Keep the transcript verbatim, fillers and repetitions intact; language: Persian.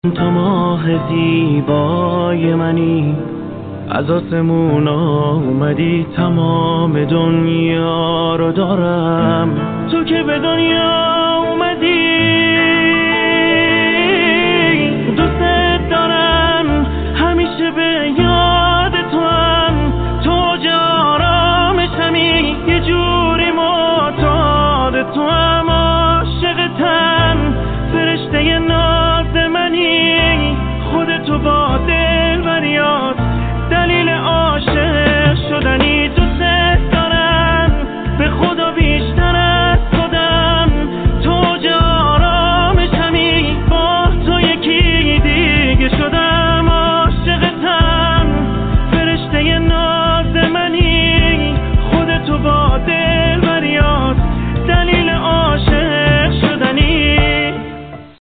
تو ماه زیبای منی، از آسمون اومدی، تمام دنیا رو دارم. تو که به دنیا اومدی